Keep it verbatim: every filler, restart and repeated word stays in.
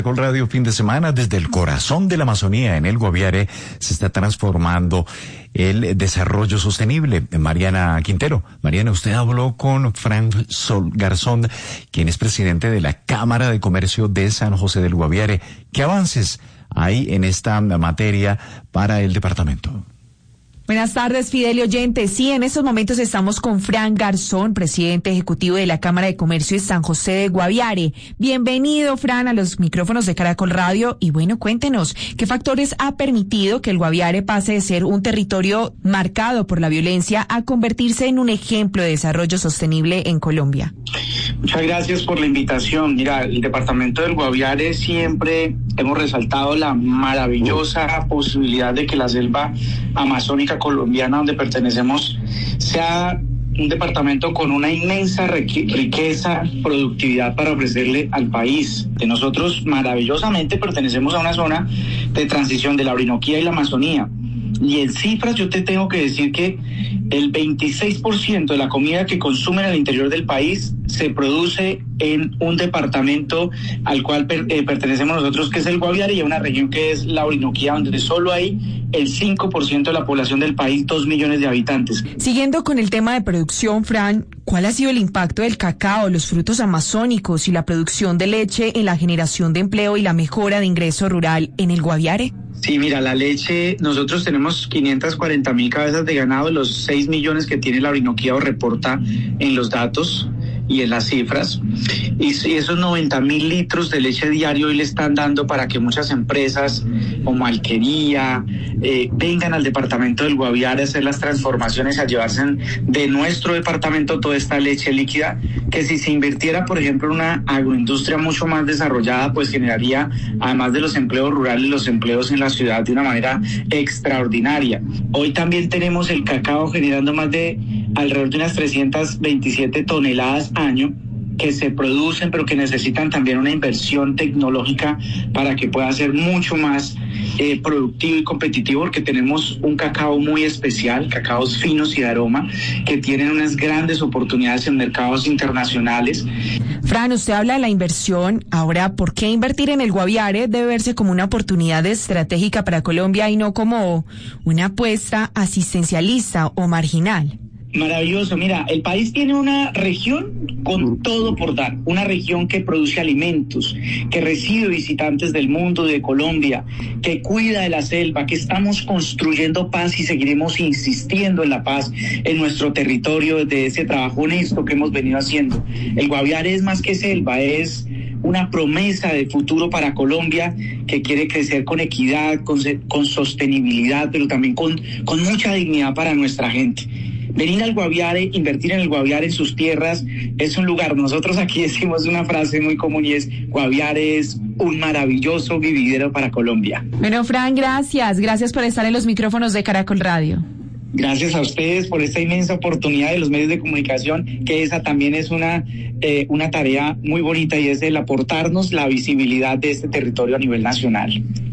Caracol Radio fin de semana, desde el corazón de la Amazonía, en el Guaviare, se está transformando el desarrollo sostenible. Mariana Quintero. Mariana, usted habló con Frank Sol Garzón, quien es presidente de la Cámara de Comercio de San José del Guaviare. ¿Qué avances hay en esta materia para el departamento? Buenas tardes, Fidel y oyentes. Sí, en estos momentos estamos con Frank Garzón, presidente ejecutivo de la Cámara de Comercio de San José de Guaviare. Bienvenido, Fran, a los micrófonos de Caracol Radio. Y bueno, cuéntenos, ¿qué factores ha permitido que el Guaviare pase de ser un territorio marcado por la violencia a convertirse en un ejemplo de desarrollo sostenible en Colombia? Muchas gracias por la invitación. Mira, el departamento del Guaviare siempre hemos resaltado la maravillosa posibilidad de que la selva amazónica colombiana, donde pertenecemos, sea un departamento con una inmensa riqueza, productividad para ofrecerle al país. De nosotros, maravillosamente, pertenecemos a una zona de transición de la Orinoquía y la Amazonía. Y en cifras yo te tengo que decir que el veintiséis por ciento de la comida que consumen en el interior del país se produce en un departamento al cual per, eh, pertenecemos nosotros, que es el Guaviare, y a una región que es la Orinoquía, donde solo hay el cinco por ciento de la población del país, dos millones de habitantes. Siguiendo con el tema de producción, Fran, ¿cuál ha sido el impacto del cacao, los frutos amazónicos y la producción de leche en la generación de empleo y la mejora de ingreso rural en el Guaviare? Sí, mira, la leche, nosotros tenemos quinientas cuarenta mil cabezas de ganado, los seis millones que tiene la Orinoquía reporta en los datos y en las cifras, y esos noventa mil litros de leche diario hoy le están dando para que muchas empresas como Alquería eh, vengan al departamento del Guaviare a hacer las transformaciones, a llevarse de nuestro departamento toda esta leche líquida, que si se invirtiera, por ejemplo, en una agroindustria mucho más desarrollada, pues generaría, además de los empleos rurales, los empleos en la ciudad de una manera extraordinaria. Hoy también tenemos el cacao generando más de alrededor de unas trescientas veintisiete toneladas año que se producen, pero que necesitan también una inversión tecnológica para que pueda ser mucho más eh, productivo y competitivo, porque tenemos un cacao muy especial, cacaos finos y de aroma, que tienen unas grandes oportunidades en mercados internacionales. Fran, usted habla de la inversión. Ahora, ¿por qué invertir en el Guaviare debe verse como una oportunidad estratégica para Colombia y no como una apuesta asistencialista o marginal? Maravilloso. Mira, el país tiene una región con todo por dar, una región que produce alimentos, que recibe visitantes del mundo, de Colombia, que cuida de la selva, que estamos construyendo paz y seguiremos insistiendo en la paz en nuestro territorio desde ese trabajo honesto que hemos venido haciendo. El Guaviare es más que selva, es una promesa de futuro para Colombia que quiere crecer con equidad, con, con sostenibilidad, pero también con, con mucha dignidad para nuestra gente. Venir al Guaviare, invertir en el Guaviare, en sus tierras, es un lugar. Nosotros aquí decimos una frase muy común y es: Guaviare es un maravilloso vividero para Colombia. Bueno, Fran, gracias. Gracias por estar en los micrófonos de Caracol Radio. Gracias a ustedes por esta inmensa oportunidad de los medios de comunicación, que esa también es una, eh, una tarea muy bonita, y es el aportarnos la visibilidad de este territorio a nivel nacional.